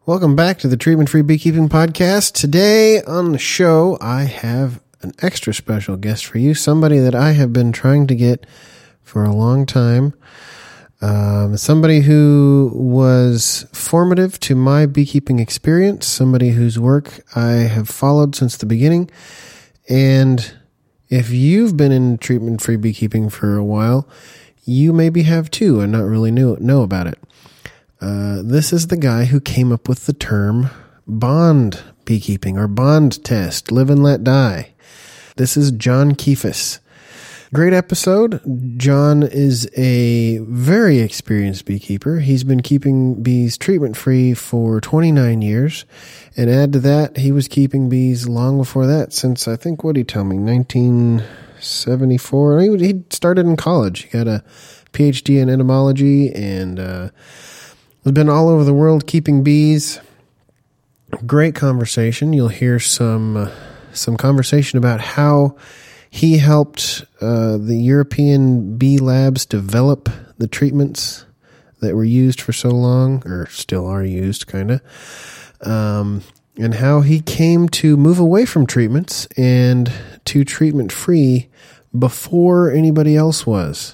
Welcome back to the Treatment Free Beekeeping Podcast. Today on the show, I have an extra special guest for you, somebody that I have been trying to get for a long time. Somebody who was formative to my beekeeping experience, somebody whose work I have followed since the beginning. And if you've been in treatment-free beekeeping for a while, you maybe have too and not really know about it. This is the guy who came up with the term bond beekeeping or bond test, live and let die. This is John Keifus. Great episode. John is a very experienced beekeeper. He's been keeping bees treatment-free for 29 years. And add to that, he was keeping bees long before that, since I think, what did he tell me, 1974? He started in college. He got a PhD in entomology and has been all over the world keeping bees. Great conversation. You'll hear some conversation about how he helped the European bee labs develop the treatments that were used for so long, or still are used, kind of, and how he came to move away from treatments and to treatment-free before anybody else was,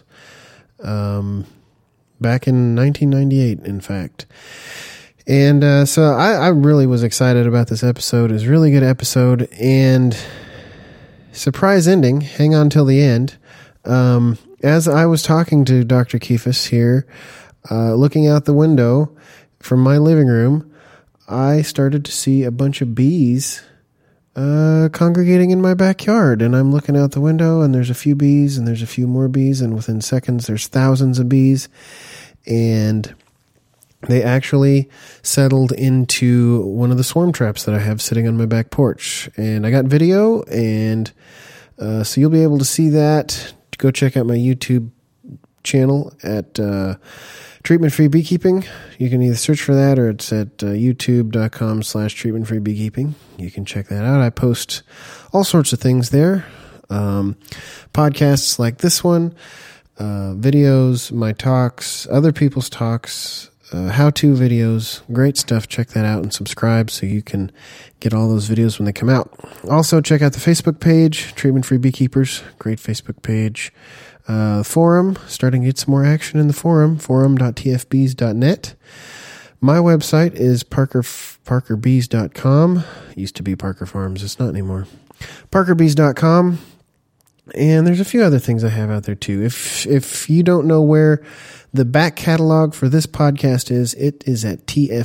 back in 1998, in fact. And so I really was excited about this episode. It was a really good episode, and surprise ending. Hang on till the end. As I was talking to Dr. Keifus here, looking out the window from my living room, I started to see a bunch of bees congregating in my backyard. And I'm looking out the window, and there's a few bees, and there's a few more bees, and within seconds, there's thousands of bees. And they actually settled into one of the swarm traps that I have sitting on my back porch. And I got video, and so you'll be able to see that. Go check out my YouTube channel at Treatment Free Beekeeping. You can either search for that, or it's at youtube.com/Treatment Free Beekeeping. You can check that out. I post all sorts of things there. Podcasts like this one, videos, my talks, other people's talks, how-to videos, great stuff. Check that out and subscribe so you can get all those videos when they come out. Also, check out the Facebook page, Treatment Free Beekeepers, great Facebook page. Forum, starting to get some more action in the forum, forum.tfbees.net. My website is parkerbees.com. It used to be Parker Farms. It's not anymore. parkerbees.com. And there's a few other things I have out there too. If you don't know where the back catalog for this podcast is, it is at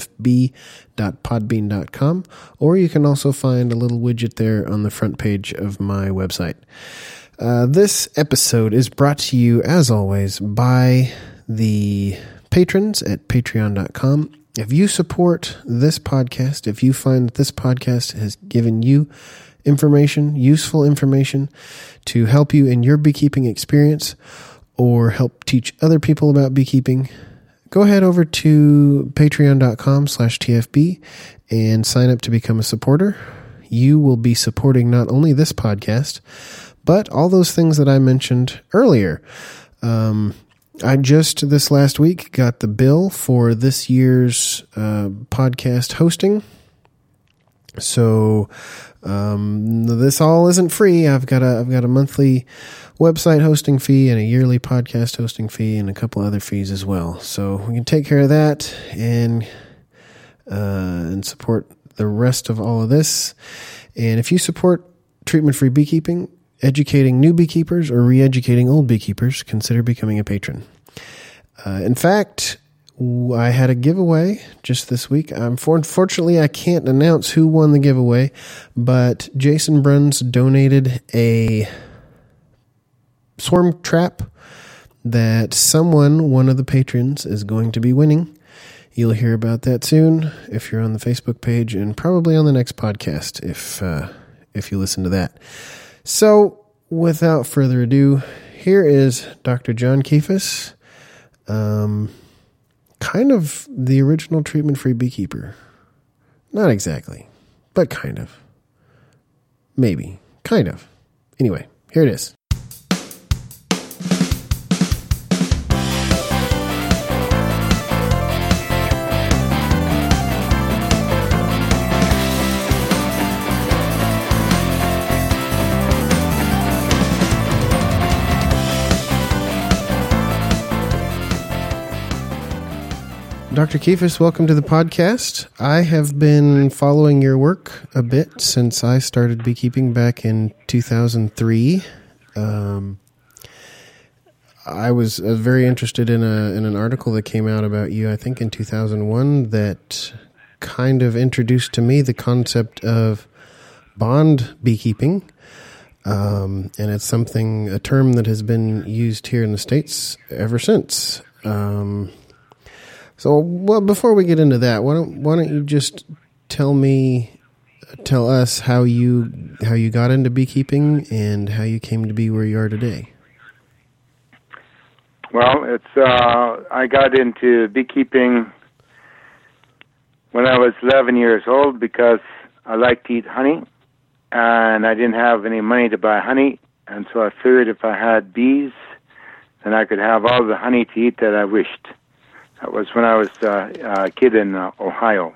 tfb.podbean.com, or you can also find a little widget there on the front page of my website. This episode is brought to you, as always, by the patrons at patreon.com. If you support this podcast, if you find that this podcast has given you information, useful information to help you in your beekeeping experience or help teach other people about beekeeping, go ahead over to patreon.com/TFB and sign up to become a supporter. You will be supporting not only this podcast, but all those things that I mentioned earlier. I just this last week got the bill for this year's podcast hosting. So this all isn't free. I've got a monthly website hosting fee and a yearly podcast hosting fee and a couple other fees as well. So we can take care of that and support the rest of all of this. And if you support treatment-free beekeeping, educating new beekeepers, or re-educating old beekeepers, consider becoming a patron. In fact, I had a giveaway just this week. Unfortunately, I can't announce who won the giveaway, but Jason Bruns donated a swarm trap that one of the patrons, is going to be winning. You'll hear about that soon if you're on the Facebook page, and probably on the next podcast if you listen to that. So, without further ado, here is Dr. John Keifus, kind of the original treatment-free beekeeper. Not exactly, but kind of. Maybe. Kind of. Anyway, here it is. Dr. Kephis, welcome to the podcast. I have been following your work a bit since I started beekeeping back in 2003. I was very interested in an article that came out about you, I think in 2001, that kind of introduced to me the concept of bond beekeeping. And it's a term that has been used here in the States ever since. So, before we get into that, why don't you just tell us how you got into beekeeping and how you came to be where you are today? Well, I got into beekeeping when I was 11 years old because I liked to eat honey, and I didn't have any money to buy honey, and so I figured if I had bees, then I could have all the honey to eat that I wished. That was when I was a kid in Ohio.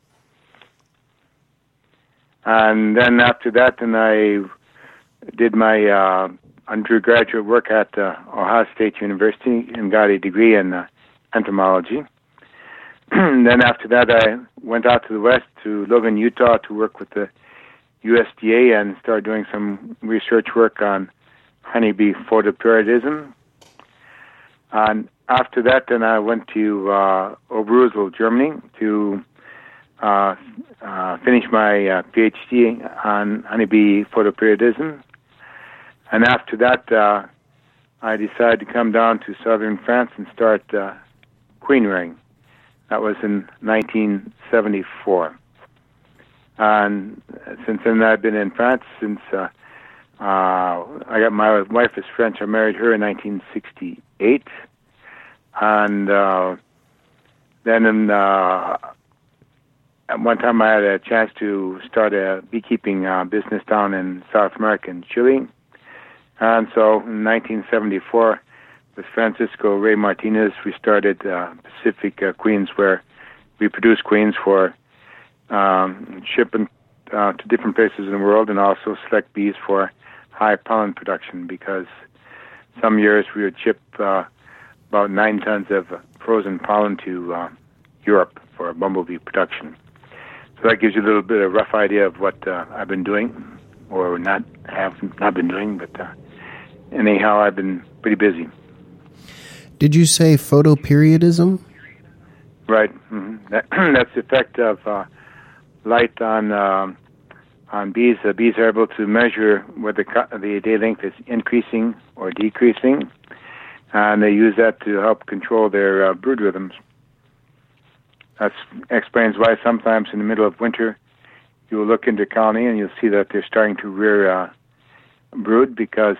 And then after that, I did my undergraduate work at Ohio State University and got a degree in entomology. Then after that, I went out to the west to Logan, Utah to work with the USDA and started doing some research work on honeybee photoperiodism. And after that, then I went to Oberusel, Germany to finish my PhD on honeybee photoperiodism. And after that, I decided to come down to southern France and start queen rearing. That was in 1974. And since then, I've been in France since I got my wife is French. I married her in 1968. And then at one time I had a chance to start a beekeeping business down in South America in Chile. And so in 1974, with Francisco Ray Martinez, we started Pacific Queens, where we produce queens for shipping to different places in the world, and also select bees for high pollen production, because some years we would ship about 9 tons of frozen pollen to Europe for bumblebee production. So that gives you a little bit of a rough idea of what I've been doing, or not been doing, but anyhow, I've been pretty busy. Did you say photoperiodism? Right. Mm-hmm. That's the effect of light on bees. The bees are able to measure whether the day length is increasing or decreasing, and they use that to help control their brood rhythms. That explains why sometimes in the middle of winter you will look into a colony and you'll see that they're starting to rear brood, because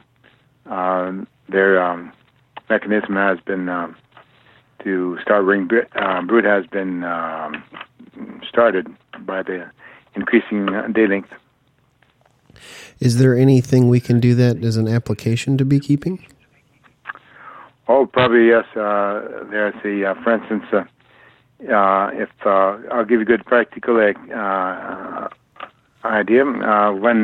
their mechanism has been to start rearing brood has been started by the increasing day length. Is there anything we can do that as an application to beekeeping? Oh, probably yes. There's for instance, if I'll give you a good practical idea. When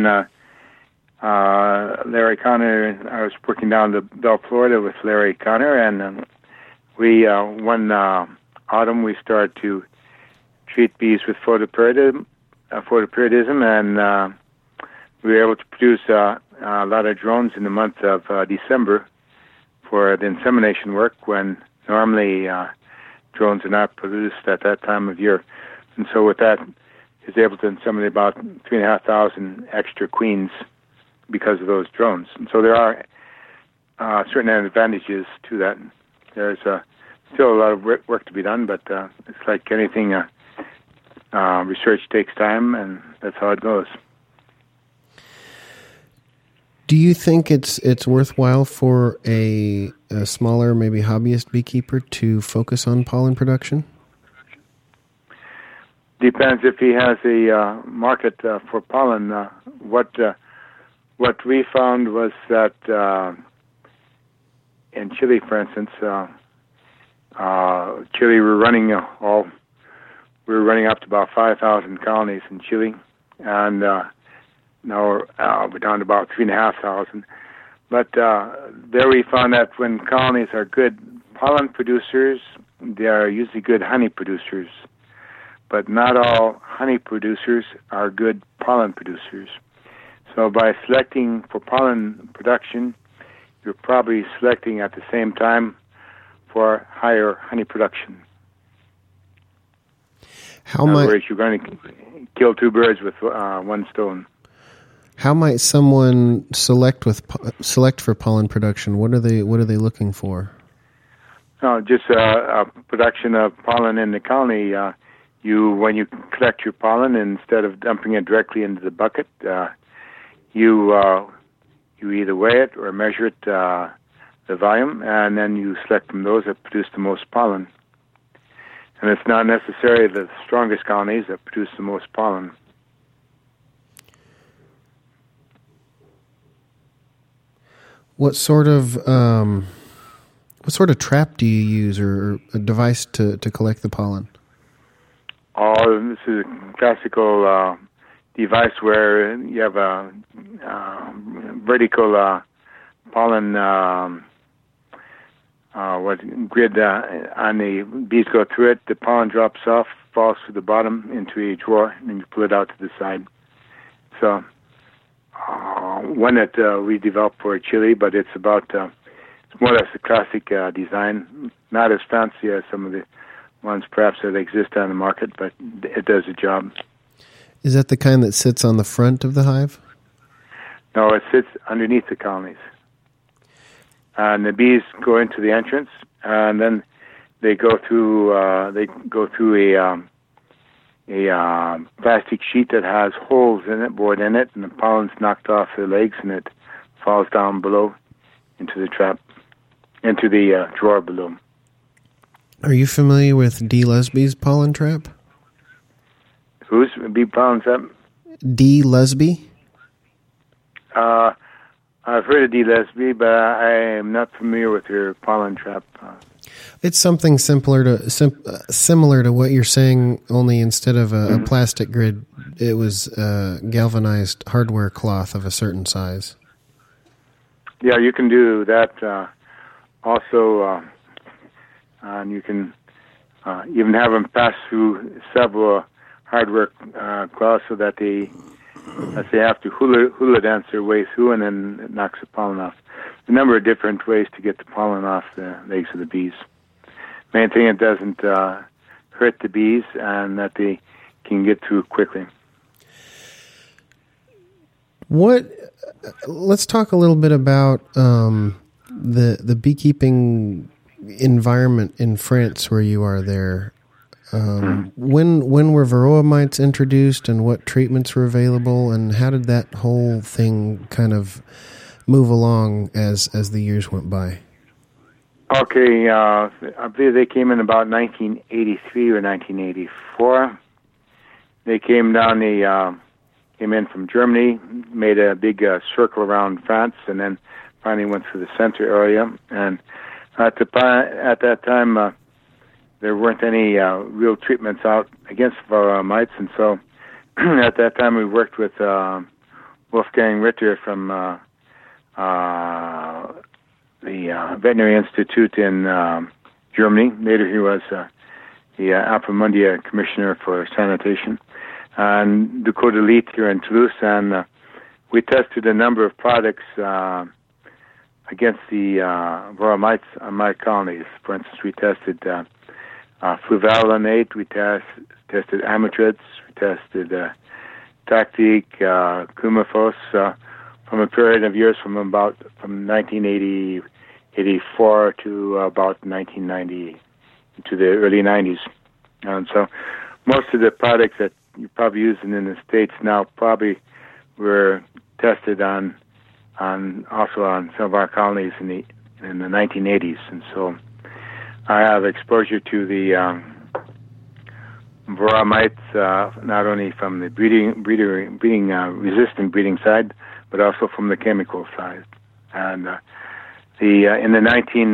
Larry Connor, I was working down to Bell, Florida with Larry Connor, and we one autumn we started to treat bees with photoperiodism, and we were able to produce a lot of drones in the month of December for the insemination work, when normally drones are not produced at that time of year. And so with that, is able to inseminate about 3,500 extra queens because of those drones. And so there are certain advantages to that. There's still a lot of work to be done, but it's like anything, research takes time, and that's how it goes. Do you think it's worthwhile for a smaller, maybe hobbyist beekeeper to focus on pollen production? Depends if he has a market for pollen. What we found was that in Chile, for instance, Chile, we were running up to about 5,000 colonies in Chile, and now we're down to about 3,500. But there we found that when colonies are good pollen producers, they are usually good honey producers, but not all honey producers are good pollen producers. So by selecting for pollen production, you're probably selecting at the same time for higher honey production. In other words, you're going to kill two birds with one stone. How might someone select for pollen production? What are they looking for? Just a production of pollen in the colony. When you collect your pollen, instead of dumping it directly into the bucket, you either weigh it or measure it, the volume, and then you select from those that produce the most pollen. And it's not necessarily the strongest colonies that produce the most pollen. What sort of trap do you use, or a device to collect the pollen? Oh, this is a classical device where you have a vertical pollen grid on the bees go through it. The pollen drops off, falls to the bottom into a drawer, and then you pull it out to the side. So one that we developed for Chile, but it's about it's more or less a classic design, not as fancy as some of the ones perhaps that exist on the market, but it does the job. Is that the kind that sits on the front of the hive? No, it sits underneath the colonies. And the bees go into the entrance, and then they go through a plastic sheet that has holes in it, bored in it, and the pollen's knocked off the legs, and it falls down below into the trap, into the drawer below. Are you familiar with D. Lesby's pollen trap? Whose bee pollen trap? D. Lesby? I've heard of D. Lesby, but I am not familiar with her pollen trap. It's something similar to what you're saying, only instead of a plastic grid, it was galvanized hardware cloth of a certain size. Yeah, you can do that also, and you can even have them pass through several hardware cloths so that they have to hula dance their way through, and then it knocks the pollen off. A number of different ways to get the pollen off the legs of the bees. Main thing, it doesn't hurt the bees, and that they can get through quickly. Let's talk a little bit about the beekeeping environment in France where you are there. When were varroa mites introduced, and what treatments were available, and how did that whole thing kind of move along as the years went by? Okay, I believe they came in about 1983 or 1984. They came down. They came in from Germany, made a big circle around France, and then finally went through the center area. And at that time, there weren't any real treatments out against varroa mites, and so at that time we worked with Wolfgang Ritter from the Veterinary Institute in Germany. Later he was the Alpha-Mundia Commissioner for Sanitation, and Dakota Leith here in Toulouse, and we tested a number of products against the varroa mites on my colonies. For instance, we tested fluvalinate, we tested amitrids, we tested Tactic, Kumafos, from a period of years from 1984 to about 1990, to the early 90s. And so most of the products that you're probably using in the States now probably were tested on also on some of our colonies in the 1980s. And so I have exposure to the varroa mites, not only from the resistant breeding side, but also from the chemical side. And in the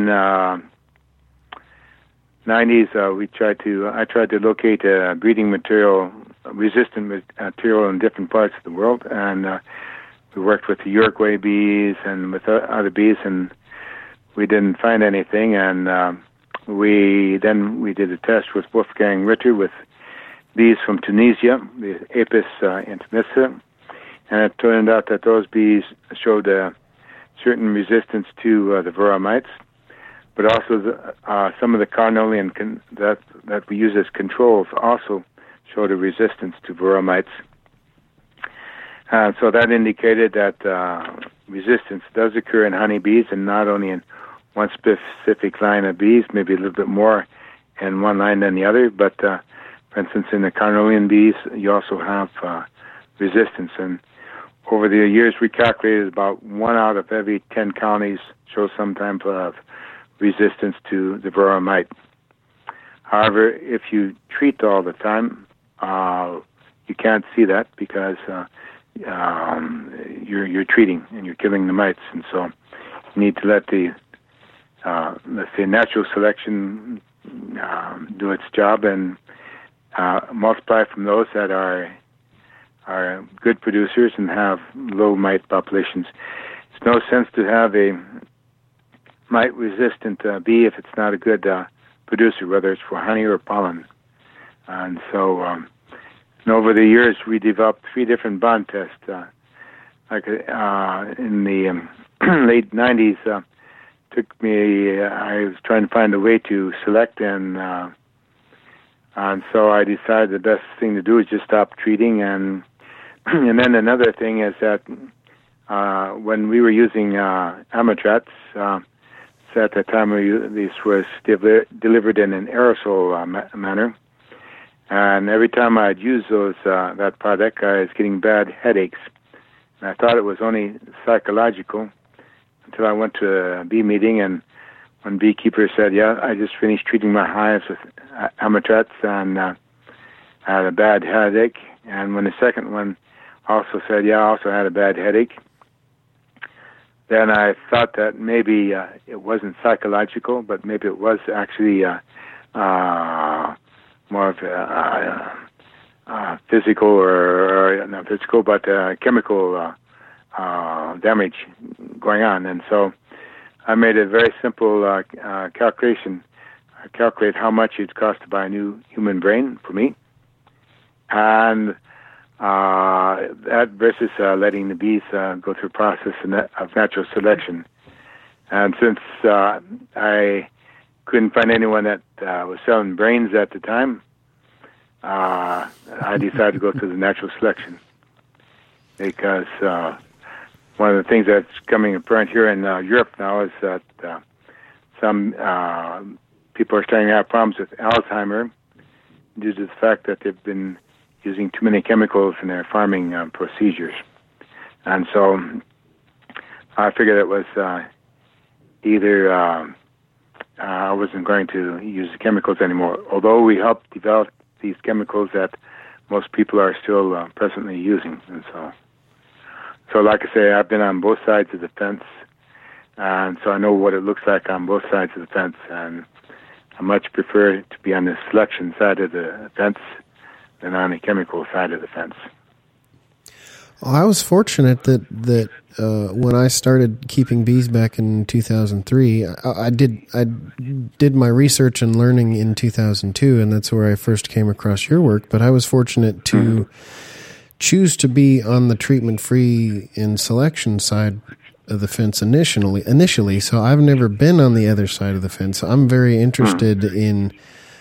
1990s, I tried to locate breeding material, resistant material in different parts of the world, and we worked with the Uruguay bees and with other bees, and we didn't find anything. And we did a test with Wolfgang Ritter with bees from Tunisia, the Apis intimissa, and it turned out that those bees showed a certain resistance to the varroa mites, but also some of the Carniolan that we use as controls also showed a resistance to varroa mites. So that indicated that resistance does occur in honeybees, and not only in one specific line of bees, maybe a little bit more in one line than the other, but for instance, in the Carniolan bees, you also have resistance. And over the years, we calculated about 1 out of every 10 colonies show some type of resistance to the varroa mite. However, if you treat all the time, you can't see that because you're treating and you're killing the mites, and so you need to let the let's say natural selection do its job and multiply from those that are good producers and have low mite populations. It's no sense to have a mite-resistant bee if it's not a good producer, whether it's for honey or pollen. And so, over the years, we developed 3 different bond tests. In the late 90s, took me. I was trying to find a way to select, and so I decided the best thing to do is just stop treating. And then another thing is that when we were using Amitrats, so at the time this was delivered in an aerosol manner, and every time I'd use that product, I was getting bad headaches. And I thought it was only psychological until I went to a bee meeting, and one beekeeper said, "Yeah, I just finished treating my hives with Amitrats and I had a bad headache." And when the second one also said, "Yeah, I also had a bad headache," then I thought that maybe it wasn't psychological, but maybe it was actually more of a physical, or not physical, but chemical damage going on. And so I made a very simple calculation. I calculate how much it cost to buy a new human brain for me, and that versus letting the bees go through a process of natural selection. And since I couldn't find anyone that was selling brains at the time, I decided to go through the natural selection, because one of the things that's coming apparent here in Europe now is that some people are starting to have problems with Alzheimer due to the fact that they've been using too many chemicals in their farming procedures. And so I figured it was either I wasn't going to use the chemicals anymore, although we helped develop these chemicals that most people are still presently using. And so like I say, I've been on both sides of the fence, and so I know what it looks like on both sides of the fence, and I much prefer to be on the selection side of the fence than on the chemical side of the fence. Well, I was fortunate that when I started keeping bees back in 2003, I did my research and learning in 2002, and that's where I first came across your work. But I was fortunate to choose to be on the treatment-free and selection side of the fence initially. So I've never been on the other side of the fence. I'm very interested in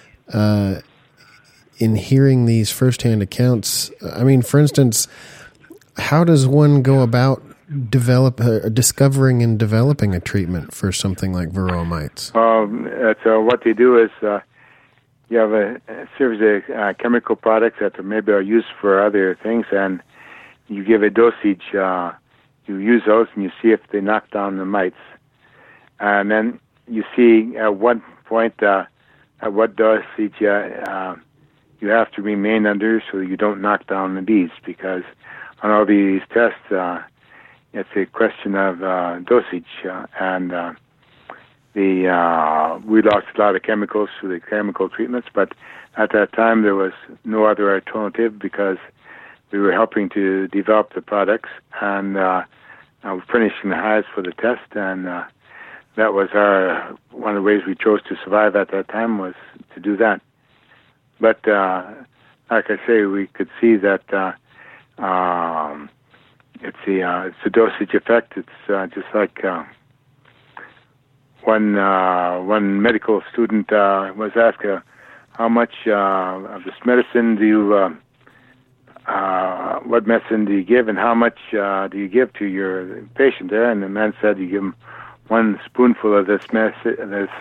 hearing these firsthand accounts. I mean, for instance, how does one go about discovering and developing a treatment for something like varroa mites? What they do is you have a series of chemical products that maybe are used for other things, and you give a dosage. You use those and you see if they knock down the mites. And then you see at what point, at what dosage you have to remain under so you don't knock down the bees, because on all these tests, it's a question of dosage, and we lost a lot of chemicals through the chemical treatments, but at that time there was no other alternative because we were helping to develop the products, and finishing the hives for the test, and that was one of the ways we chose to survive at that time was to do that. But like I say, we could see that it's the dosage effect. It's just like one medical student was asked, how much of this medicine do you what medicine do you give, and how much do you give to your patient there? And the man said, you give him one spoonful of this medicine,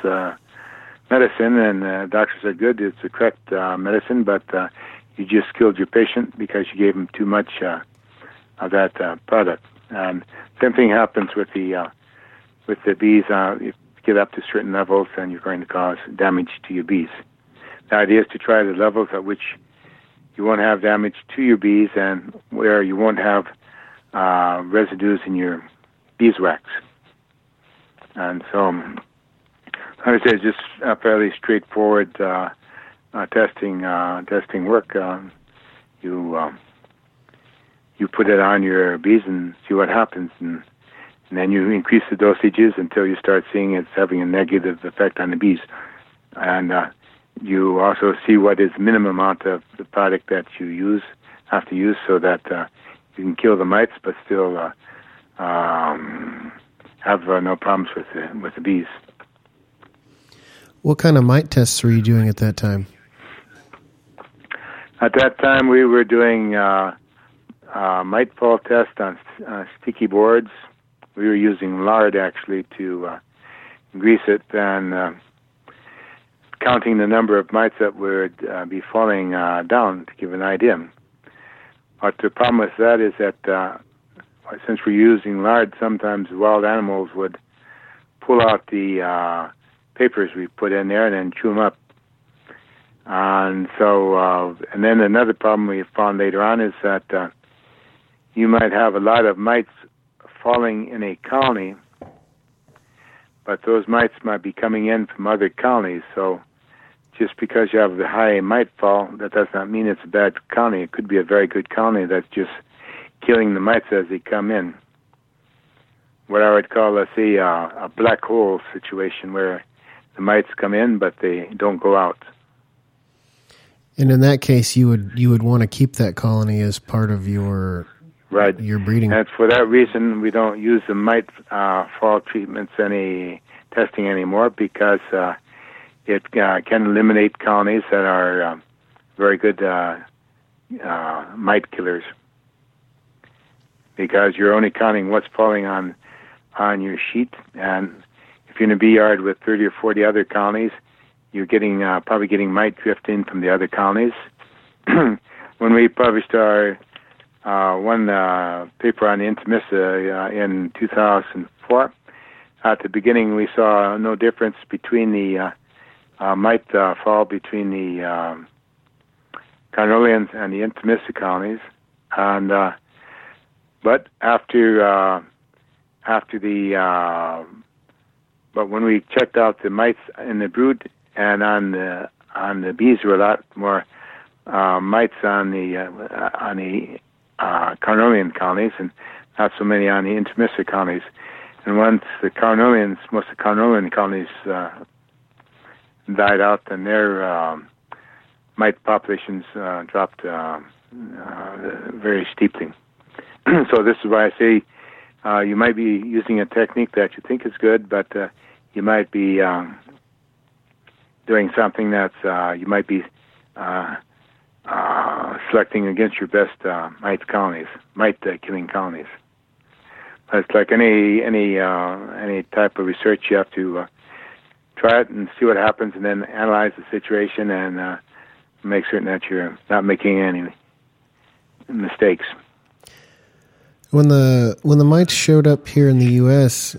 and the doctor said, good, it's the correct medicine, but you just killed your patient because you gave him too much of that product. And same thing happens with the bees. If you get up to certain levels, then you're going to cause damage to your bees. The idea is to try the levels at which you won't have damage to your bees and where you won't have residues in your beeswax. And so, I would say it's just a fairly straightforward testing work. You put it on your bees and see what happens, and then you increase the dosages until you start seeing it's having a negative effect on the bees. And you also see what is the minimum amount of the product that you have to use, so that you can kill the mites, but still have no problems with the bees. What kind of mite tests were you doing at that time? At that time, we were doing mite fall test on sticky boards. We were using lard actually to grease it, and counting the number of mites that would be falling down to give an idea. But the problem with that is that since we're using lard, sometimes wild animals would pull out the papers we put in there and then chew them up. And so, and then another problem we found later on is that you might have a lot of mites falling in a colony, but those mites might be coming in from other colonies. So just because you have the high mite fall, that does not mean it's a bad colony. It could be a very good colony that's just killing the mites as they come in. What I would call, let's say, a black hole situation where the mites come in, but they don't go out. And in that case, you would want to keep that colony as part of your breeding. And for that reason, we don't use the mite fall treatments testing anymore, because it can eliminate colonies that are very good mite killers, because you're only counting what's falling on your sheet. And if you're in a bee yard with 30 or 40 other colonies, you're probably getting mite drift in from the other colonies. When we published our one paper on the Entomysta in 2004, at the beginning we saw no difference between the mite fall between the Carniolan and the Entomysta colonies, and but but when we checked out the mites in the brood and on the bees, there were a lot more mites on the Carniolan colonies, and not so many on the Entomysta colonies. And once most of the Carniolan colonies died out, and their mite populations dropped very steeply. So this is why I say you might be using a technique that you think is good, but you might be doing something that's you might be selecting against your best mite killing colonies. But it's like any type of research. You have to try it and see what happens, and then analyze the situation and make certain that you're not making any mistakes. When the mites showed up here in the U.S.,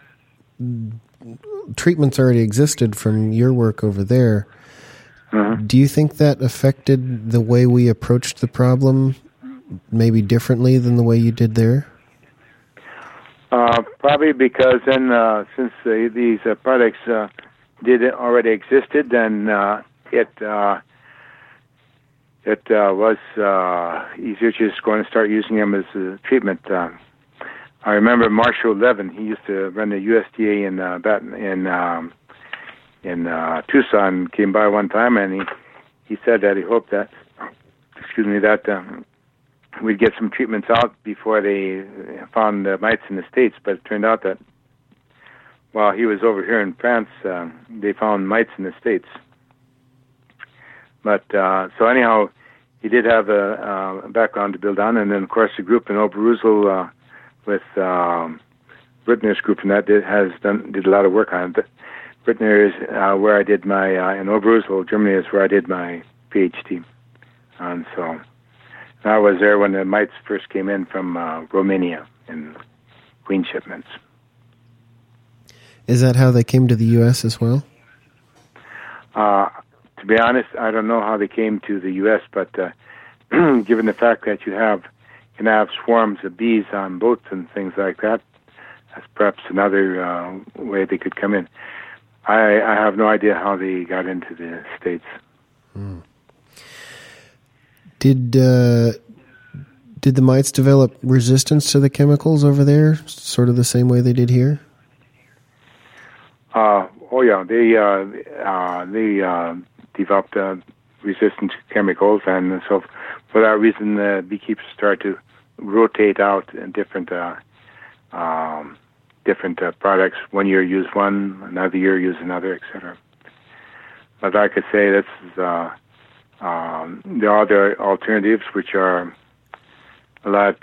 treatments already existed from your work over there. Mm-hmm. Do you think that affected the way we approached the problem maybe differently than the way you did there? Probably because then, since these products already existed, then it was easier to just go and start using them as a treatment. I remember Marshall Levin. He used to run the USDA in Tucson. Came by one time, and he said that he hoped that, we'd get some treatments out before they found mites in the States. But it turned out that while he was over here in France, they found mites in the States. But so anyhow, he did have a background to build on, and then of course the group in Oberusel with Brittner's group, and that did a lot of work on it. Brittner is where I did my in Oberusel, Germany, is where I did my PhD, and so I was there when the mites first came in from Romania in queen shipments. Is that how they came to the U.S. as well? To be honest, I don't know how they came to the U.S., but given the fact that you can have swarms of bees on boats and things like that, that's perhaps another way they could come in. I have no idea how they got into the States. Did the mites develop resistance to the chemicals over there, sort of the same way they did here? Oh yeah, they developed resistance to chemicals, and so for that reason, beekeepers start to rotate out in different products. One year use one, another year use another, etc. But like I say, this is there are other alternatives which are a lot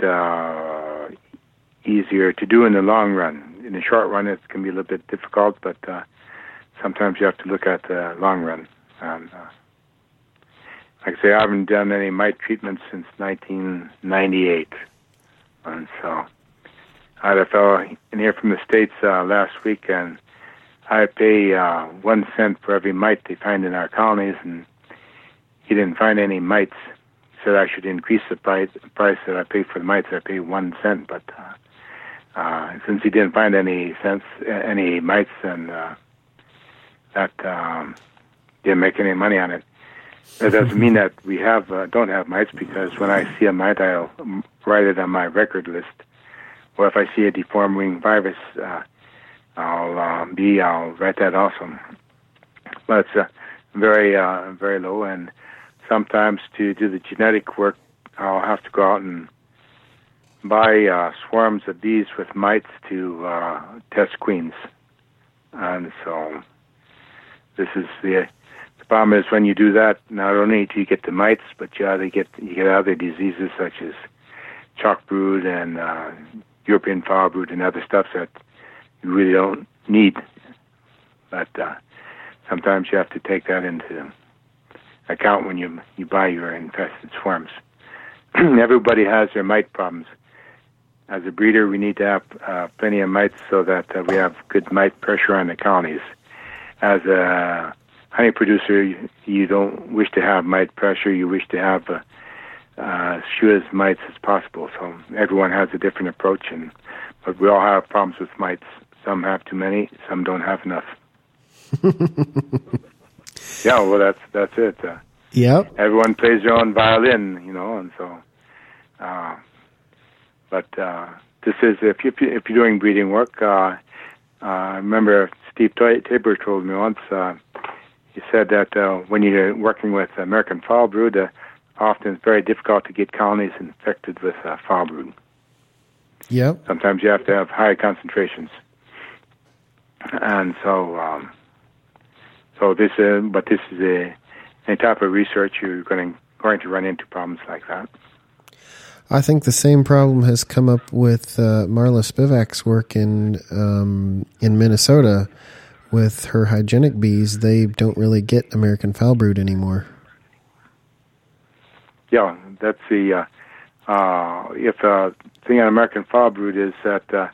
easier to do in the long run. In the short run, it can be a little bit difficult, but sometimes you have to look at the long run. And like I say, I haven't done any mite treatments since 1998, and so I had a fellow in here from the States last week, and I pay 1 cent for every mite they find in our colonies, and he didn't find any mites. He said I should increase the price that I pay for the mites. I pay 1 cent, but since he didn't find any mites, and that didn't make any money on it. That doesn't mean that we don't have mites, because when I see a mite, I'll write it on my record list. Or if I see a deformed wing virus, I'll write that also. But it's very low, and sometimes to do the genetic work, I'll have to go out and buy swarms of bees with mites to test queens. And so this is the problem is when you do that, not only do you get the mites, but you get other diseases such as chalk brood and European foul brood and other stuff that you really don't need. But sometimes you have to take that into account when you buy your infested swarms. Everybody has their mite problems. As a breeder, we need to have plenty of mites so that we have good mite pressure on the colonies. As a honey producer, you don't wish to have mite pressure. You wish to have few as mites as possible. So everyone has a different approach, but we all have problems with mites. Some have too many, some don't have enough. Yeah, well, that's it. Yep. Everyone plays their own violin, and so. But this is if you're doing breeding work. I remember Steve Tabor told me once. He said that when you're working with American foul brood, often it's very difficult to get colonies infected with foul brood. Yep. Sometimes you have to have high concentrations, and so this is a type of research you're going to run into problems like that. I think the same problem has come up with Marla Spivak's work in Minnesota with her hygienic bees. They don't really get American foul brood anymore. Yeah, that's the thing on American foul brood is that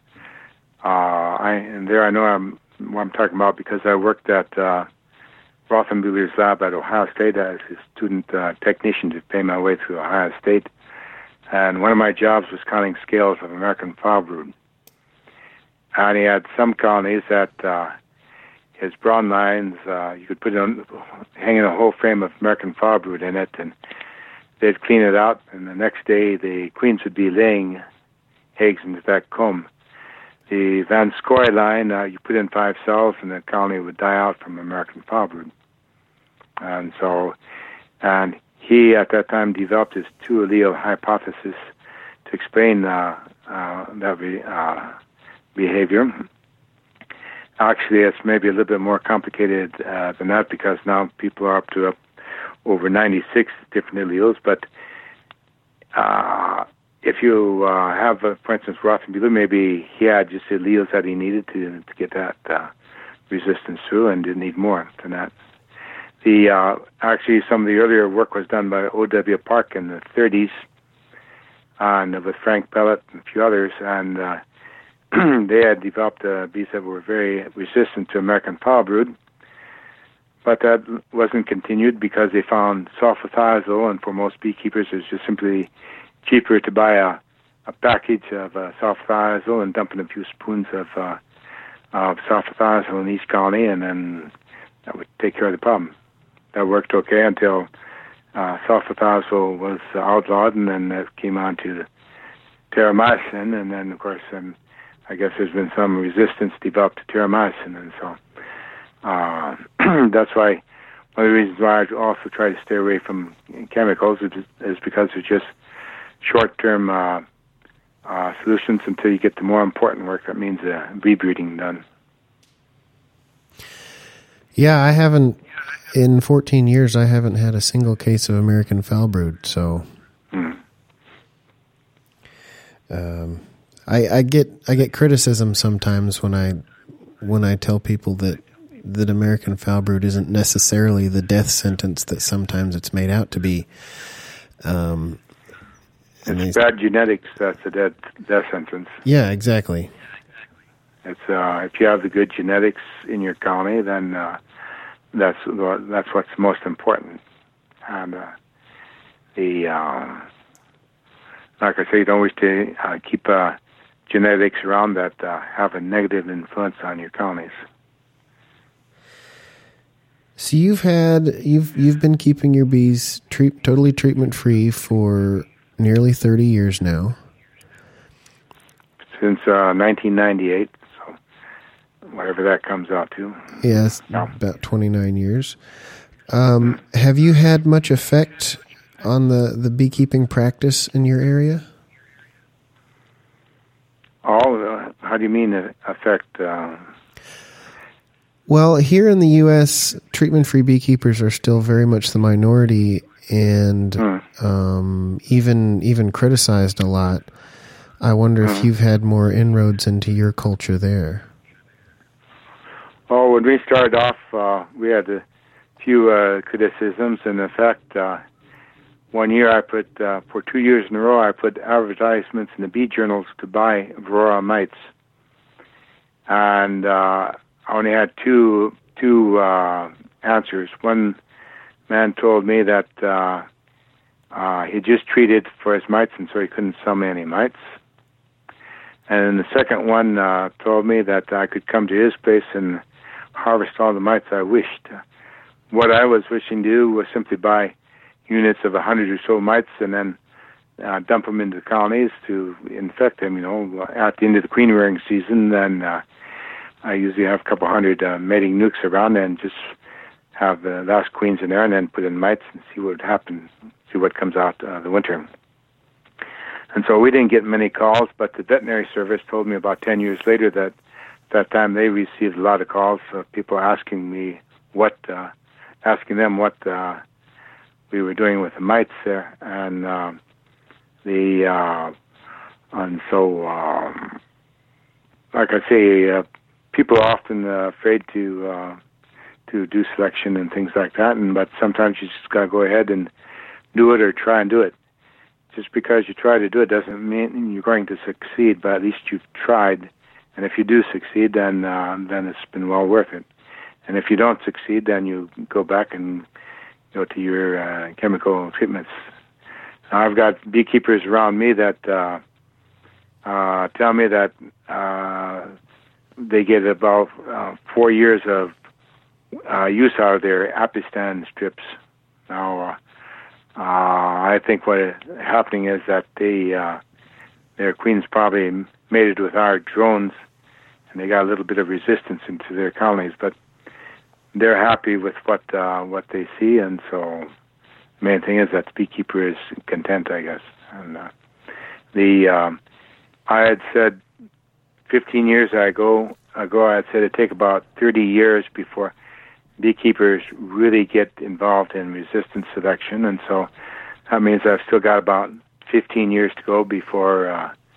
I know what I'm talking about because I worked at Rothenbüller's lab at Ohio State as a student technician to pay my way through Ohio State. And one of my jobs was counting scales of American foul brood. And he had some colonies that his brown lines, you could hang in a whole frame of American foul brood in it, and they'd clean it out, and the next day the queens would be laying eggs into that comb. the Van Scoy line, you put in 5 cells and the colony would die out from American foulbrood. And he at that time developed his 2 allele hypothesis to explain that behavior. Actually, it's maybe a little bit more complicated than that, because now people are up to over 96 different alleles. But if you have, for instance, Rothenbuehler, maybe he had just the alleles that he needed to get that resistance through, and didn't need more than that. Actually, some of the earlier work was done by O.W. Park in the 30s, and with Frank Bellet and a few others, and they had developed bees that were very resistant to American foulbrood, but that wasn't continued because they found sulfathiazole, and for most beekeepers it's just simply cheaper to buy a package of sulfathiazole and dump in a few spoons of sulfathiazole in each colony, and then that would take care of the problem. That worked okay until sulfathiazole was outlawed, and then it came on to terramycin, and then, of course, I guess there's been some resistance developed to terramycin, and so that's why one of the reasons why I also try to stay away from chemicals is because they're just short-term solutions until you get the more important work. That means bee breeding done. Yeah, I haven't, in 14 years, I haven't had a single case of American foulbrood, so I get criticism sometimes when I tell people that American foulbrood isn't necessarily the death sentence that sometimes it's made out to be. It's bad genetics. That's a death sentence. Yeah, exactly. It's if you have the good genetics in your colony, then that's what's most important. And like I say, you don't wish to keep genetics around that have a negative influence on your colonies. So you've been keeping your bees totally treatment free for nearly 30 years now. Since 1998, so whatever that comes out to. Yes, about 29 years. Have you had much effect on the beekeeping practice in your area? How do you mean affect? Well, here in the U.S., treatment-free beekeepers are still very much the minority, and even criticized a lot. I wonder if you've had more inroads into your culture there. Oh, when we started off, we had a few criticisms. In effect, one year I put, for 2 years in a row, I put advertisements in the bee journals to buy Varroa mites. And I only had two answers. One man told me that he just treated for his mites, and so he couldn't sell me any mites. And the second one told me that I could come to his place and harvest all the mites I wished. What I was wishing to do was simply buy units of 100 or so mites and then dump them into the colonies to infect them. At the end of the queen rearing season, then I usually have a couple hundred mating nukes around and just have the last queens in there and then put in mites and see what would happen, see what comes out the winter. And so we didn't get many calls, but the veterinary service told me about 10 years later that time they received a lot of calls of people asking me asking them what we were doing with the mites there, and like I say, people are often afraid to do selection and things like that, but sometimes you just gotta go ahead and do it or try and do it. Just because you try to do it doesn't mean you're going to succeed, but at least you've tried. And if you do succeed, then it's been well worth it. And if you don't succeed, then you go back and go to your chemical treatments. Now, I've got beekeepers around me that tell me that they get about 4 years of use out of their Apistan strips. Now, I think what is happening is that their queens probably mated with our drones and they got a little bit of resistance into their colonies, but they're happy with what they see, and so the main thing is that the beekeeper is content, I guess. And I had said 15 years ago, I had said it'd take about 30 years before beekeepers really get involved in resistance selection, and so that means I've still got about 15 years to go before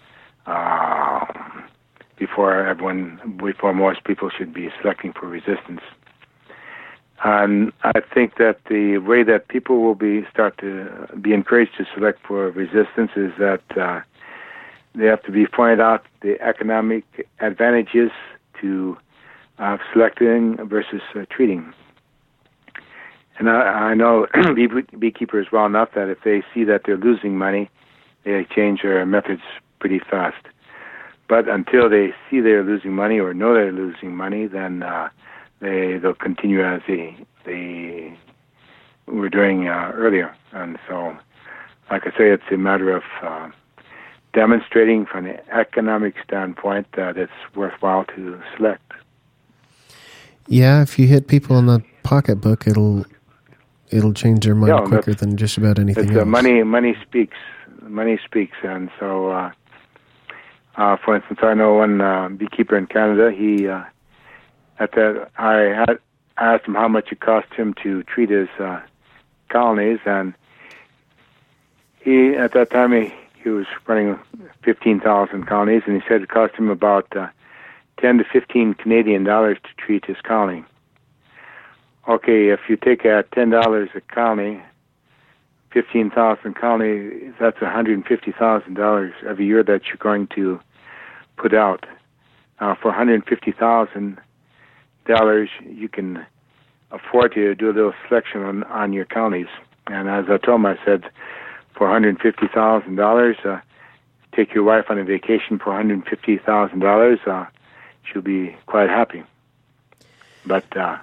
most people should be selecting for resistance. And I think that the way that people will start to be encouraged to select for resistance is that they have to be pointed out the economic advantages to selecting versus treating. And I know beekeepers well enough that if they see that they're losing money, they change their methods pretty fast. But until they see they're losing money or know they're losing money, then they'll continue as they were doing earlier. And so, like I say, it's a matter of demonstrating from an economic standpoint that it's worthwhile to select. Yeah, if you hit people in the pocketbook, it'll change their mind quicker than just about anything else. Money speaks. Money speaks, and so, for instance, I know one beekeeper in Canada. He I asked him how much it cost him to treat his colonies, and he at that time he was running 15,000 colonies, and he said it cost him about 10 to 15 Canadian dollars to treat his colony. Okay, if you take $10 a colony, 15,000 colonies, that's $150,000 every year that you're going to put out. For $150,000, you can afford to do a little selection on your colonies. And as I told him, I said, for $150,000, take your wife on a vacation for $150,000. She'll be quite happy. But like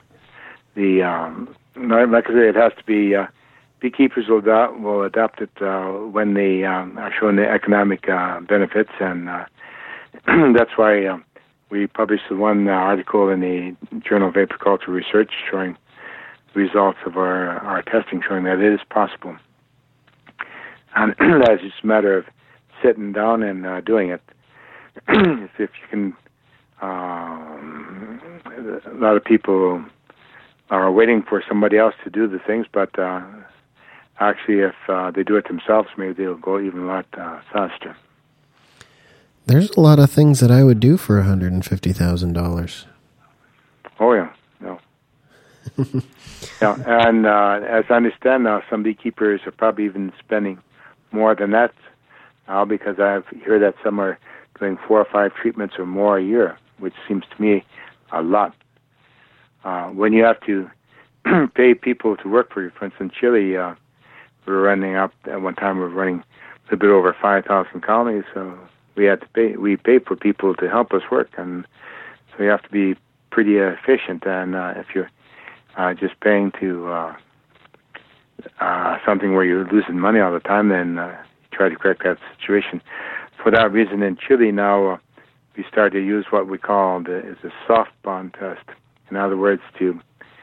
I say, it has to be. Beekeepers will adapt it when they are showing the economic benefits, and that's why we published one article in the Journal of Apiculture Research showing results of our testing, showing that it is possible. And that's just a matter of sitting down and doing it. If you can, a lot of people are waiting for somebody else to do the things, but actually, if they do it themselves, maybe they'll go even a lot faster. There's a lot of things that I would do for $150,000. Oh, yeah. No. Yeah, and as I understand now, some beekeepers are probably even spending more than that now, because I've heard that some are doing 4 or 5 treatments or more a year, which seems to me a lot. When you have to pay people to work for you, for instance, Chile, we were running up at one time. We were running a little bit over 5,000 colonies, so we had to pay. We pay for people to help us work, and so you have to be pretty efficient. And if you're just paying to something where you're losing money all the time, then try to correct that situation. For that reason, in Chile now, we started to use what we call the soft bond test. In other words, in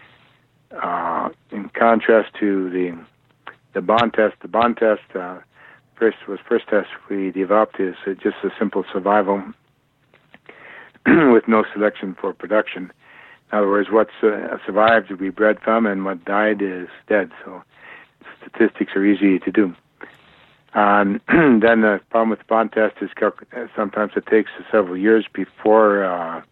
contrast to the bond test, first test we developed is just a simple survival with no selection for production. In other words, what survived will be bred from, and what died is dead. So statistics are easy to do. And then the problem with the bond test is sometimes it takes several years before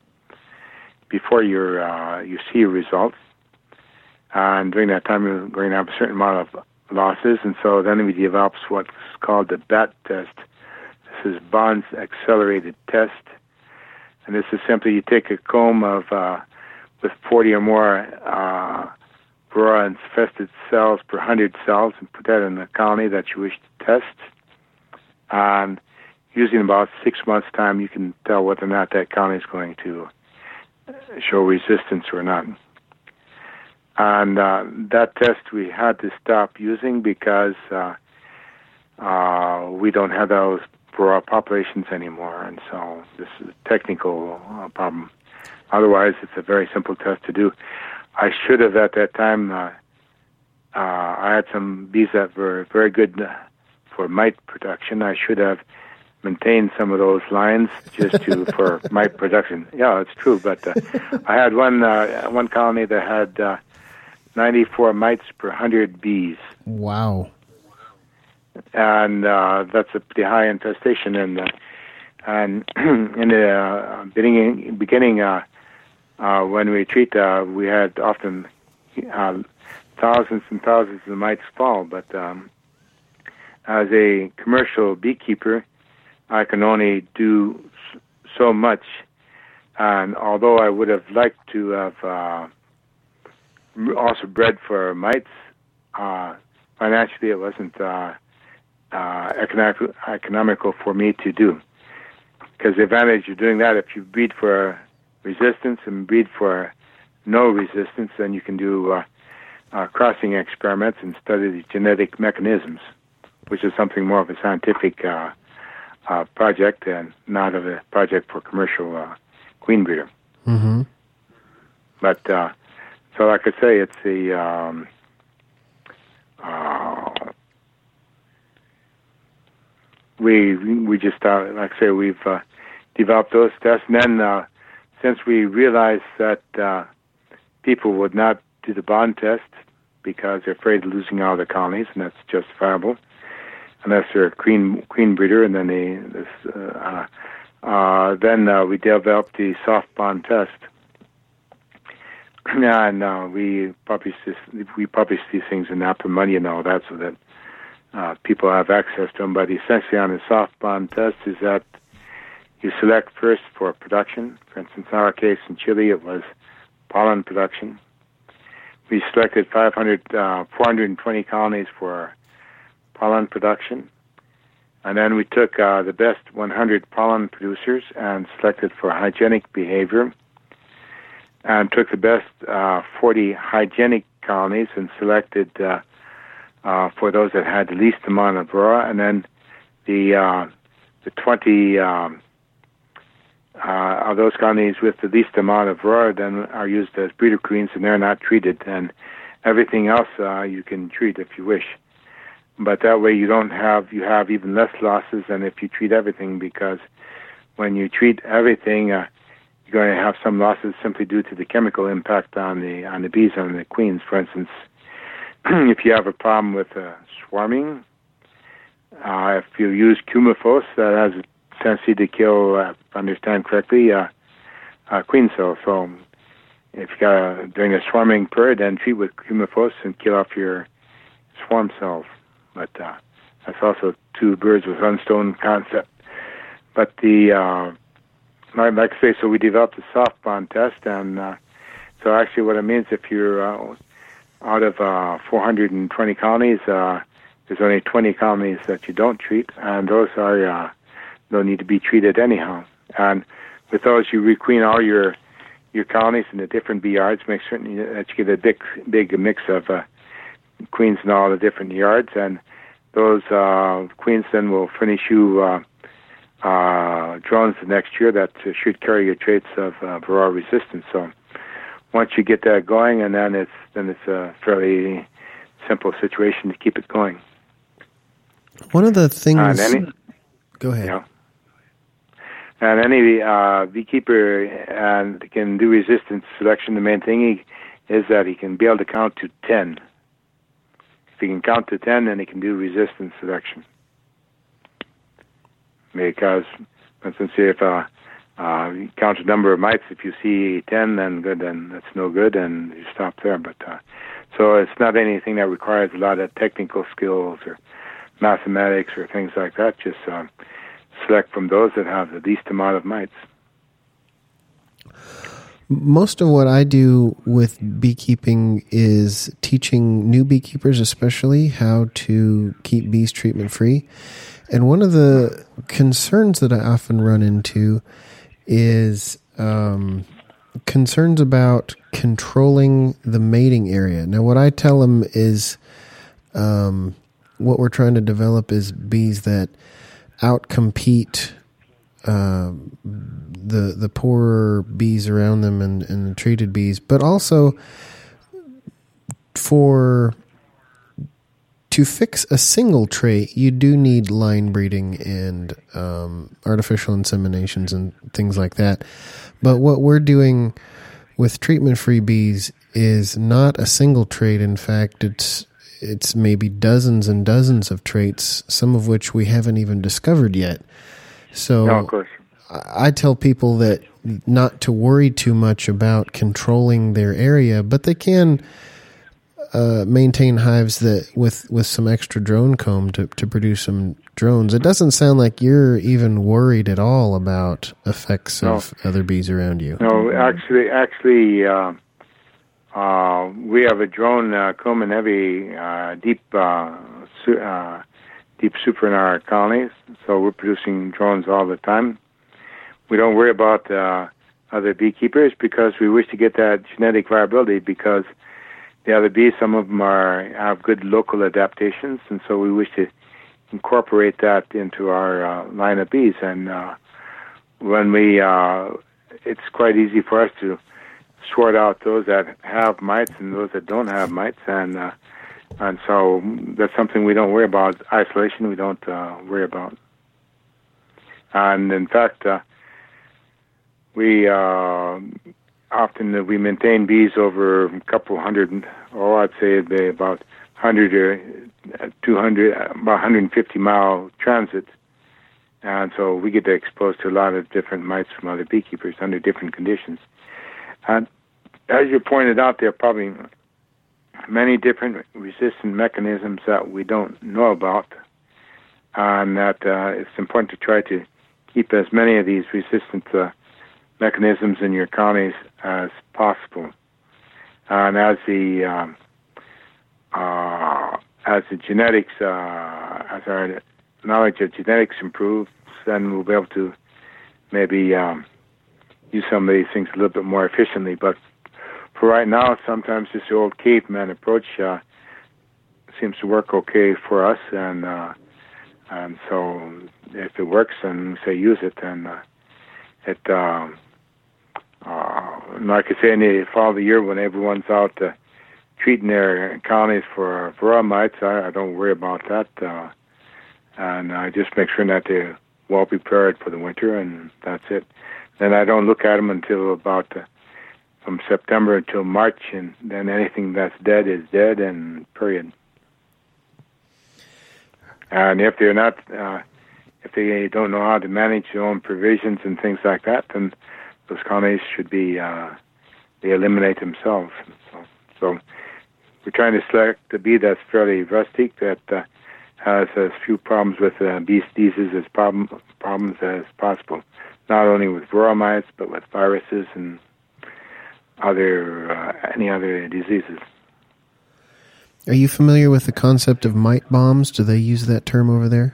you see results. And during that time, you're going to have a certain amount of losses, and so then we developed what's called the BAT test. This is Bond's Accelerated Test, and this is simply you take a comb of with 40 or more varroa-infested cells per 100 cells and put that in a colony that you wish to test. And using about 6 months' time, you can tell whether or not that colony is going to show resistance or not. And that test we had to stop using because we don't have those varroa populations anymore, and so this is a technical problem. Otherwise, it's a very simple test to do. I should have at that time. I had some bees that were very good for mite production. I should have maintained some of those lines just for mite production. Yeah, it's true. But I had one colony that had 94 mites per 100 bees. Wow. And that's a pretty high infestation. And in the beginning when we treat, we had often thousands and thousands of mites fall. But as a commercial beekeeper, I can only do so much. And although I would have liked to have also bred for mites, financially it wasn't economical for me to do. Because the advantage of doing that, if you breed for resistance and breed for no resistance, then you can do crossing experiments and study the genetic mechanisms, which is something more of a scientific project and not of a project for commercial queen breeder. Mm-hmm. But so, like I say, it's we just like I say, we've developed those tests, and then since we realized that people would not do the bond test because they're afraid of losing all their colonies, and that's justifiable unless they're a queen breeder, and then we developed the soft bond test. And we publish these things in Napa Money and all that, so that people have access to them. But essentially, on the soft bond test, is that you select first for production. For instance, in our case in Chile, it was pollen production. We selected 420 colonies for pollen production, and then we took the best 100 pollen producers and selected for hygienic behavior, and took the best 40 hygienic colonies and selected for those that had the least amount of varroa, and then the 20 of those colonies with the least amount of varroa then are used as breeder queens, and they're not treated, and everything else you can treat if you wish. But that way you have even less losses than if you treat everything, because when you treat everything, you're going to have some losses simply due to the chemical impact on the bees and the queens. For instance, if you have a problem with swarming, if you use Cumifos, that has a tendency to kill, if I understand correctly, queen cells. So if you got during a swarming period, then treat with Cumifos and kill off your swarm cells. But that's also two birds with one stone concept. But like I say, so we developed a soft bond test, and so actually what it means, if you're out of 420 colonies, there's only 20 colonies that you don't treat, and those are don't need to be treated anyhow. And with those, you requeen all your colonies in the different bee yards, make certain that you get a big mix of queens in all the different yards, and those queens then will furnish you drones the next year that should carry your traits of varroa resistance. So once you get that going, and then it's a fairly simple situation to keep it going. One of the things. Go ahead. Yeah. And any beekeeper can do resistance selection. The main thing is that he can be able to count to 10. If he can count to 10, then he can do resistance selection. Because, for instance, if you count the number of mites, if you see 10, then good, then that's no good, and you stop there. But so it's not anything that requires a lot of technical skills or mathematics or things like that. Just select from those that have the least amount of mites. Most of what I do with beekeeping is teaching new beekeepers, especially, how to keep bees treatment free. And one of the concerns that I often run into is concerns about controlling the mating area. Now, what I tell them is what we're trying to develop is bees that outcompete the poorer bees around them and the treated bees, but also to fix a single trait, you do need line breeding and artificial inseminations and things like that. But what we're doing with treatment-free bees is not a single trait. In fact, it's maybe dozens and dozens of traits, some of which we haven't even discovered yet. So no, of course. I tell people that not to worry too much about controlling their area, but they can maintain hives that with some extra drone comb to produce some drones. It doesn't sound like you're even worried at all about effects of other bees around you. No, actually, we have a drone comb in every deep super in our colonies, so we're producing drones all the time. We don't worry about other beekeepers because we wish to get that genetic viability, because the other bees, some of them have good local adaptations, and so we wish to incorporate that into our line of bees. And when it's quite easy for us to sort out those that have mites and those that don't have mites, and so that's something we don't worry about. Isolation, we don't worry about. And in fact, we often we maintain bees over a couple hundred, I'd say it'd be about 100 or 200, about 150 mile transit. And so we get exposed to a lot of different mites from other beekeepers under different conditions. And as you pointed out, there are probably many different resistant mechanisms that we don't know about, and that it's important to try to keep as many of these resistant mechanisms in your colonies as possible. And as the genetics, as our knowledge of genetics improves, then we'll be able to maybe use some of these things a little bit more efficiently. But for right now, sometimes this old caveman approach seems to work okay for us, and so if it works and say use it, then it like I say, in the fall of the year when everyone's out treating their colonies for varroa mites, I don't worry about that, and I just make sure that they're well prepared for the winter, and that's it. Then I don't look at them until about from September until March, and then anything that's dead is dead, and period. And if they're not, if they don't know how to manage their own provisions and things like that, then those colonies should be, they eliminate themselves. So we're trying to select a bee that's fairly rustic, that has as few problems with bee diseases as problems as possible, not only with varroa mites, but with viruses and any other diseases. Are you familiar with the concept of mite bombs? Do they use that term over there?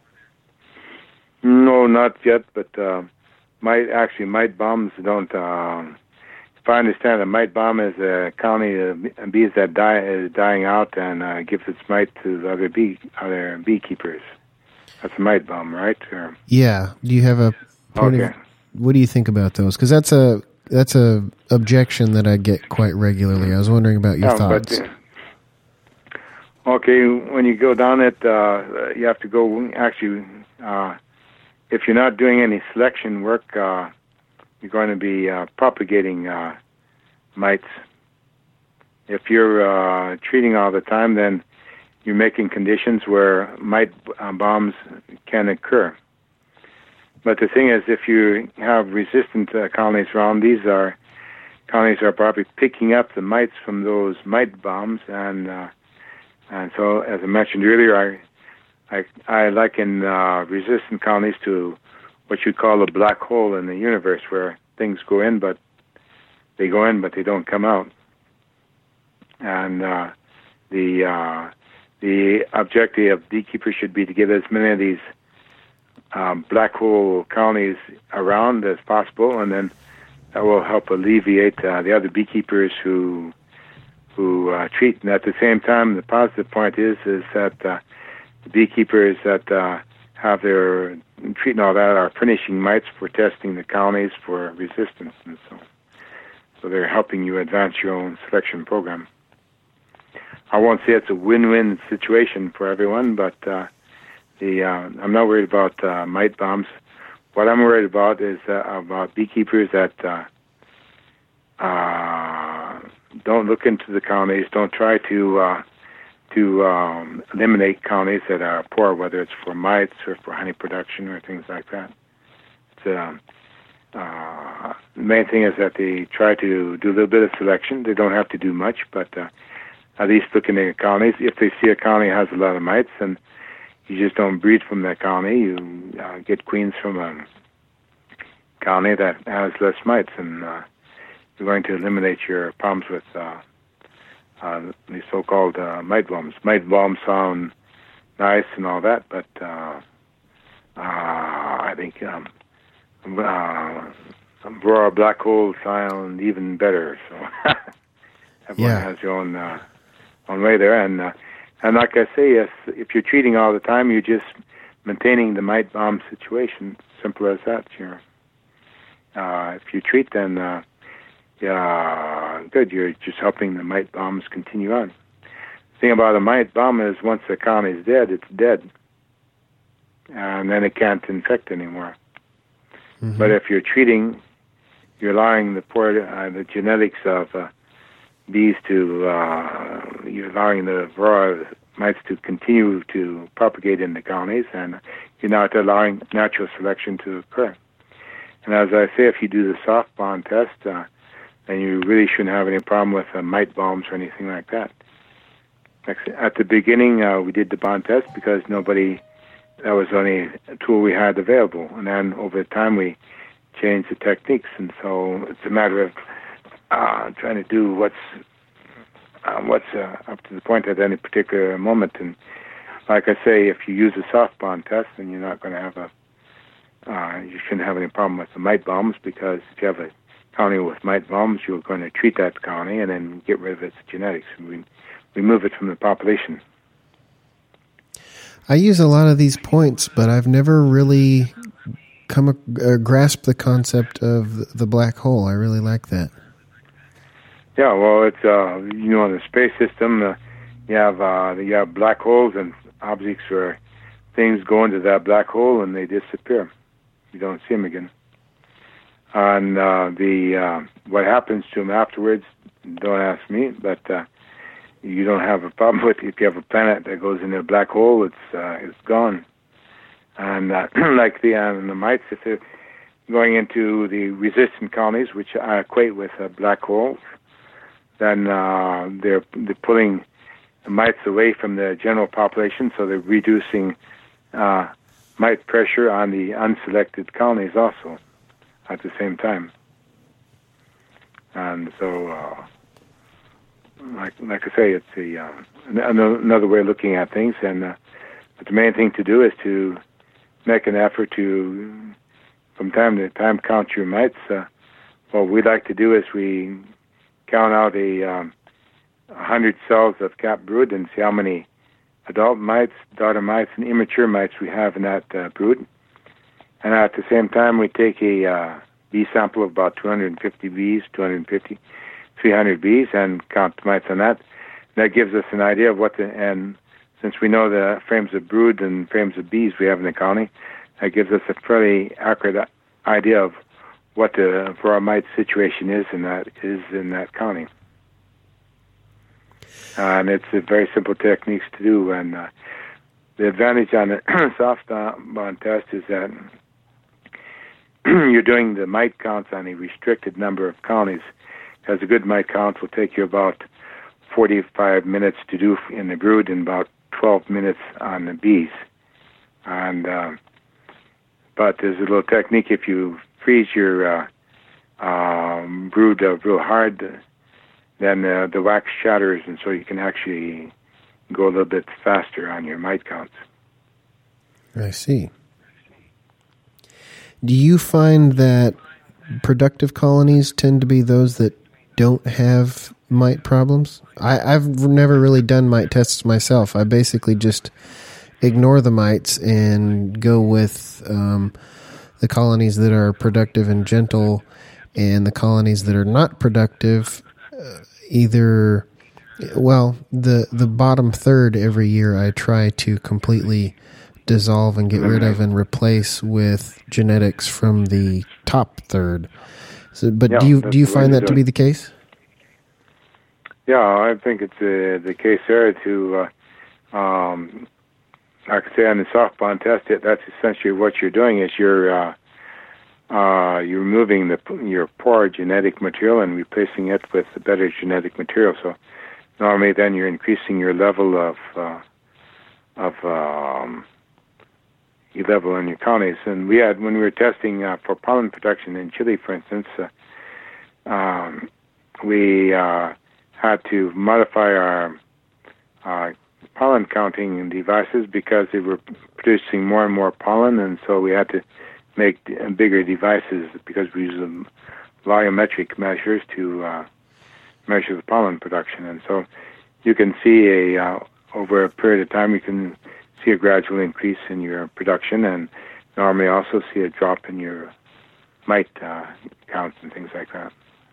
No, not yet, but mite bombs don't. If I understand, a mite bomb is a colony of bees that is dying out and gives its mite to the other beekeepers. That's a mite bomb, right? Or, yeah. Do you have a point of, what do you think about those? Because that's a objection that I get quite regularly. I was wondering about your thoughts. Okay, when you go down it, you have to go actually. If you're not doing any selection work, you're going to be propagating mites. If you're treating all the time, then you're making conditions where mite bombs can occur. But the thing is, if you have resistant colonies around, these colonies are probably picking up the mites from those mite bombs, and so, as I mentioned earlier, I liken resistant colonies to what you call a black hole in the universe, where things go in, but they don't come out. And the objective of beekeepers should be to get as many of these black hole colonies around as possible, and then that will help alleviate the other beekeepers who treat. And at the same time, the positive point is that the beekeepers that have their treating all that are finishing mites for testing the colonies for resistance, and so they're helping you advance your own selection program. I won't say it's a win-win situation for everyone, but I'm not worried about mite bombs. What I'm worried about is about beekeepers that don't look into the colonies, don't try to eliminate colonies that are poor, whether it's for mites or for honey production or things like that. The main thing is that they try to do a little bit of selection. They don't have to do much, but at least looking at colonies. If they see a colony has a lot of mites, then you just don't breed from that colony. You get queens from a colony that has less mites, and you're going to eliminate your problems with the so-called mite bombs. Mite bombs sound nice and all that, but I think Aurora black holes sound even better. So everyone has your own way there, and like I say, if you're treating all the time, you're just maintaining the mite bomb situation. Simple as that. If you treat, then good. You're just helping the mite bombs continue on. The thing about a mite bomb is once the colony is dead, it's dead, and then it can't infect anymore. Mm-hmm. But if you're treating, you're allowing the genetics of bees to, you're allowing the varroa mites to continue to propagate in the colonies, and you're not allowing natural selection to occur. And as I say, if you do the soft bond test, then you really shouldn't have any problem with mite bombs or anything like that. At the beginning, we did the bond test because that was the only tool we had available. And then over time, we changed the techniques. And so it's a matter of trying to do what's up to the point at any particular moment. And like I say, if you use a soft bond test, then you're not going to have you shouldn't have any problem with the mite bombs, because if you have a colony with mite bombs, you're going to treat that colony and then get rid of its genetics. Remove it from the population. I use a lot of these points, but I've never really grasped the concept of the black hole. I really like that. Yeah, well, it's in the space system, you have black holes and objects where things go into that black hole and they disappear. You don't see them again. And what happens to them afterwards, don't ask me, but you don't have a problem with it. If you have a planet that goes into a black hole, it's gone. And like the mites, if they're going into the resistant colonies, which I equate with black holes, then they're pulling the mites away from the general population, so they're reducing mite pressure on the unselected colonies also at the same time. And so, like I say, it's another way of looking at things. And but the main thing to do is to make an effort to, from time to time, count your mites. What we like to do is we count out 100 cells of capped brood and see how many adult mites, daughter mites, and immature mites we have in that brood. And at the same time, we take a bee sample of about 250 bees, 300 bees, and count the mites on that. That gives us an idea of and since we know the frames of brood and frames of bees we have in the colony, that gives us a fairly accurate idea of what the varroa mite situation is in that colony. And it's a very simple techniques to do. And the advantage on the soft bond test is that you're doing the mite counts on a restricted number of colonies, because a good mite count will take you about 45 minutes to do in the brood and about 12 minutes on the bees. And but there's a little technique. If you freeze your brood real hard, then the wax shatters, and so you can actually go a little bit faster on your mite counts. I see. Do you find that productive colonies tend to be those that don't have mite problems? I've never really done mite tests myself. I basically just ignore the mites and go with the colonies that are productive and gentle, and the colonies that are not productive, the bottom third every year I try to completely dissolve and get rid of and replace with genetics from the top third. So, but do you find that to be the case? Yeah, I think it's the case there to, like I say, on the soft bond test, that's essentially what you're doing is you're removing your poor genetic material and replacing it with the better genetic material. So normally then you're increasing your level level in your colonies. And when we were testing for pollen production in Chile, for instance, we had to modify our pollen counting devices because they were producing more and more pollen, and so we had to make bigger devices because we use volumetric measures to measure the pollen production. And so you can see over a period of time, you can see a gradual increase in your production, and normally also see a drop in your mite counts and things like that.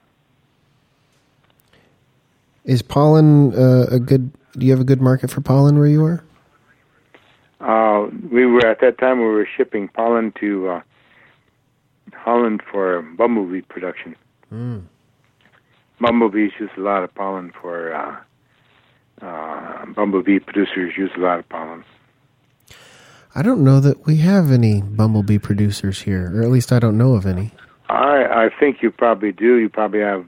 Is pollen do you have a good market for pollen where you are? We were, at that time, we were shipping pollen to Holland for bumblebee production. Bumblebees use a lot of pollen for bumblebee producers use a lot of pollen. I don't know that we have any bumblebee producers here, or at least I don't know of any. I think you probably do. You probably have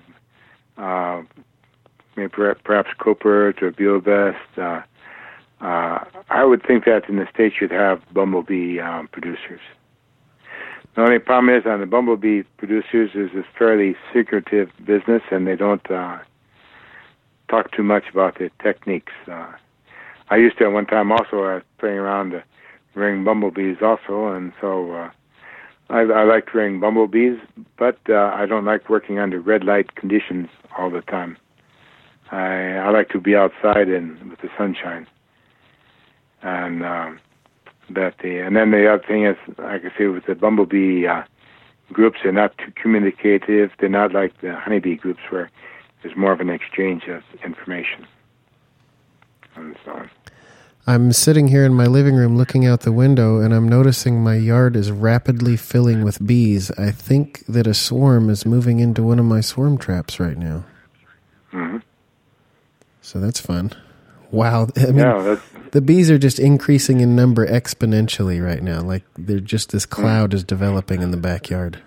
maybe perhaps Copert or Biobest. I would think that in the States you'd have bumblebee producers. The only problem is on the bumblebee producers is a fairly secretive business, and they don't talk too much about the techniques. I used to at one time also playing around to ring bumblebees also, and so I liked ringing bumblebees, but I don't like working under red light conditions all the time. I like to be outside and with the sunshine, and then the other thing is, like I say, with the bumblebee groups, they're not too communicative. They're not like the honeybee groups where there's more of an exchange of information and so on. I'm sitting here in my living room looking out the window, and I'm noticing my yard is rapidly filling with bees. I think that a swarm is moving into one of my swarm traps right now. Mm-hmm. So that's fun. Wow. I mean, the bees are just increasing in number exponentially right now. Like, they're just, this cloud is developing in the backyard.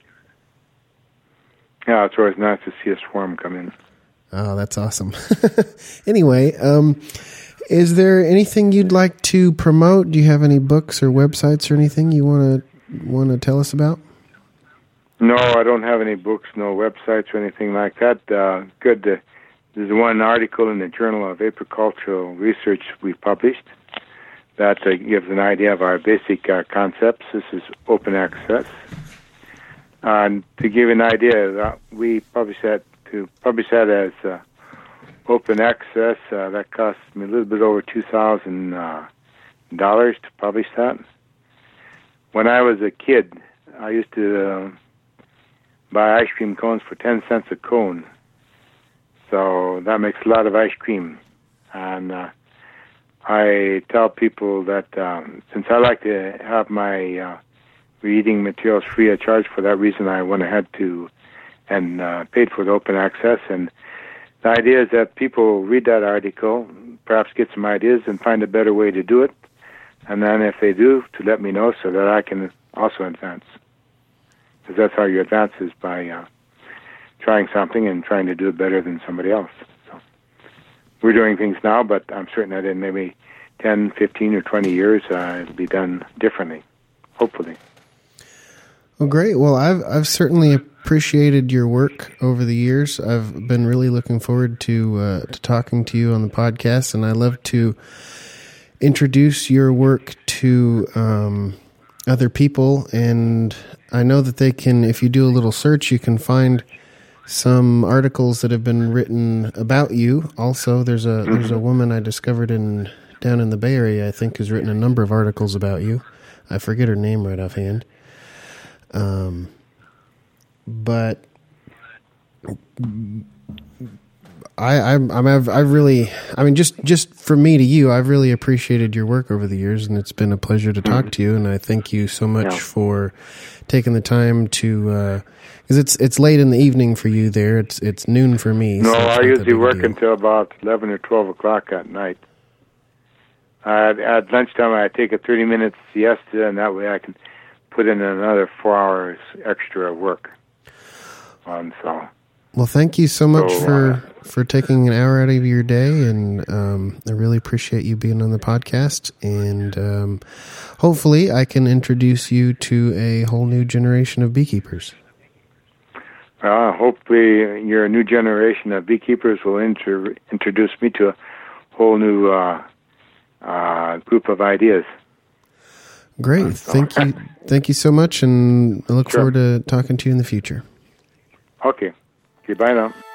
Yeah, it's always nice to see a swarm come in. Oh, that's awesome. Anyway, is there anything you'd like to promote? Do you have any books or websites or anything you want to tell us about? No, I don't have any books, no websites or anything like that. There's one article in the Journal of Apicultural Research we published that gives an idea of our basic concepts. This is open access. And to give an idea, we publish that as open access. That cost me a little bit over $2,000 to publish that. When I was a kid, I used to buy ice cream cones for 10 cents a cone. So that makes a lot of ice cream. And I tell people that since I like to have my reading materials free of charge, for that reason I went ahead and paid for the open access. And the idea is that people read that article, perhaps get some ideas and find a better way to do it. And then if they do, to let me know so that I can also advance. Because that's how you advance, is by trying something and trying to do it better than somebody else. So we're doing things now, but I'm certain that in maybe 10, 15, or 20 years, it'll be done differently, hopefully. Well, great. Well, I've certainly appreciated your work over the years. I've been really looking forward to talking to you on the podcast, and I love to introduce your work to other people. And I know that they can, if you do a little search, you can find some articles that have been written about you. Also, there's a woman I discovered in down in the Bay Area, I think, has written a number of articles about you. I forget her name right offhand. But just from me to you, I've really appreciated your work over the years, and it's been a pleasure to talk to you. And I thank you so much for taking the time to, because it's late in the evening for you there. It's noon for me. No, so I usually work until about 11 or 12 o'clock at night. At lunchtime, I take a 30-minute siesta, and that way I can put in another 4 hours extra work. Well, thank you so much for taking an hour out of your day, and I really appreciate you being on the podcast, and hopefully I can introduce you to a whole new generation of beekeepers. Hopefully your new generation of beekeepers will introduce me to a whole new group of ideas. Great. Thank you so much, and I look forward to talking to you in the future. Okay. Bye now.